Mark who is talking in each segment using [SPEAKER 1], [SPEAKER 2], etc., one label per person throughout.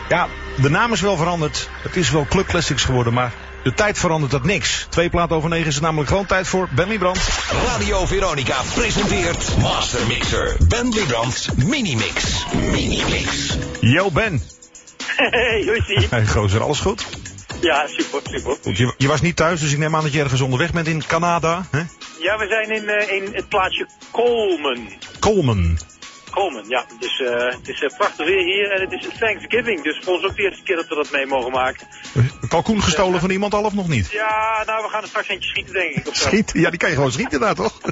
[SPEAKER 1] Ja, de naam is wel veranderd. Het is wel Club Classics geworden, maar de tijd verandert dat niks. 2 platen over 9 is het namelijk gewoon tijd voor Ben Liebrand.
[SPEAKER 2] Radio Veronica presenteert Master Mixer. Ben Liebrands Minimix. Minimix.
[SPEAKER 1] Yo Ben.
[SPEAKER 3] Hey, Jussie.
[SPEAKER 1] Hey gozer, alles goed?
[SPEAKER 3] Ja, super.
[SPEAKER 1] Goed, je was niet thuis, dus ik neem aan dat je ergens onderweg bent in Canada, hè?
[SPEAKER 3] Ja, we zijn in het plaatsje Coleman, ja. Dus het is prachtig weer hier en het is Thanksgiving. Dus voor ons ook de eerste keer dat we dat mee mogen maken.
[SPEAKER 1] Een kalkoen gestolen van iemand al of nog niet?
[SPEAKER 3] Ja, nou, we gaan er straks eentje schieten, denk ik. Of zo.
[SPEAKER 1] Schieten? Ja, die kan je gewoon schieten daar, toch?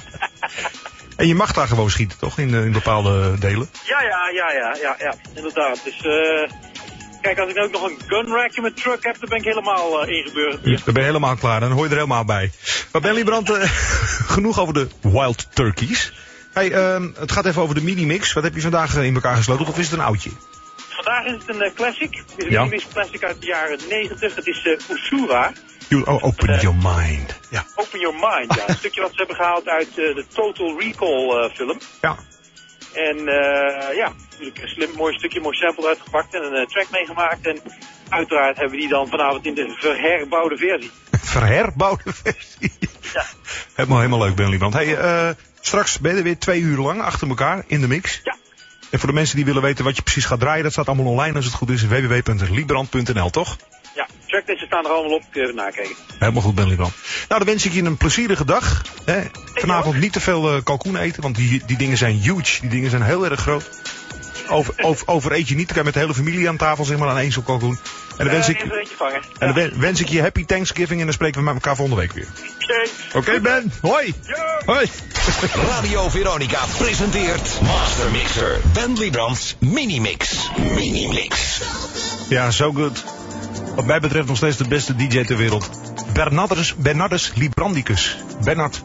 [SPEAKER 1] En je mag daar gewoon schieten, toch? In bepaalde delen?
[SPEAKER 3] Ja, inderdaad. Dus kijk, als ik ook nog een gun rack in mijn truck heb, dan ben ik helemaal ingeburgerd.
[SPEAKER 1] Ja, dan ben je helemaal klaar, dan hoor je er helemaal bij. Maar Ben Liebrand, genoeg over de Wild Turkeys. Hey, het gaat even over de Minimix. Wat heb je vandaag in elkaar gesloten, of is het een oudje?
[SPEAKER 3] Vandaag is het een classic. Het is een
[SPEAKER 1] Ja.
[SPEAKER 3] Minimix classic uit de jaren 90. Het is Usura.
[SPEAKER 1] Open your mind. Ja.
[SPEAKER 3] Open Your Mind, ja. Een stukje wat ze hebben gehaald uit de Total Recall film.
[SPEAKER 1] Ja.
[SPEAKER 3] En ja, natuurlijk een slim, mooi stukje, mooi sample uitgepakt en een track meegemaakt. En uiteraard hebben we die dan vanavond in de verherbouwde versie.
[SPEAKER 1] Verherbouwde versie.
[SPEAKER 3] Ja.
[SPEAKER 1] Helemaal leuk, Ben Liebrand. Hey, straks ben je er weer 2 uur lang achter elkaar in de mix.
[SPEAKER 3] Ja.
[SPEAKER 1] En voor de mensen die willen weten wat je precies gaat draaien, dat staat allemaal online als het goed is. www.liebrand.nl, toch?
[SPEAKER 3] Ja, tracklisten staan er allemaal op, kun je even nakijken.
[SPEAKER 1] Helemaal goed, Ben Liebrand. Nou, dan wens ik je een plezierige dag. Hè. Vanavond
[SPEAKER 3] ook.
[SPEAKER 1] niet te veel kalkoen eten, want die dingen zijn huge. Die dingen zijn heel erg groot. Overeet je niet, dan kan je met de hele familie aan tafel, zeg maar, aan één zo'n kalkoen. En dan wens ik...
[SPEAKER 3] Even eentje vangen.
[SPEAKER 1] En dan wens ik je happy Thanksgiving en dan spreken we met elkaar volgende week weer. Oké, Ben. Hoi. Hoi.
[SPEAKER 2] Radio Veronica presenteert Master Mixer. Ben Liebrands Minimix. Minimix.
[SPEAKER 1] Ja, so good. Wat mij betreft nog steeds de beste DJ ter wereld. Bernardus Liebrandicus. Bernard.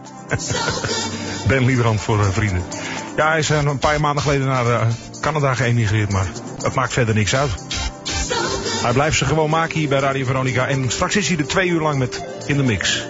[SPEAKER 1] Ben Liebrand voor vrienden. Ja, hij is een paar maanden geleden naar Canada geëmigreerd, maar dat maakt verder niks uit. Hij blijft ze gewoon maken hier bij Radio Veronica. En straks is hij er 2 uur lang met in de mix.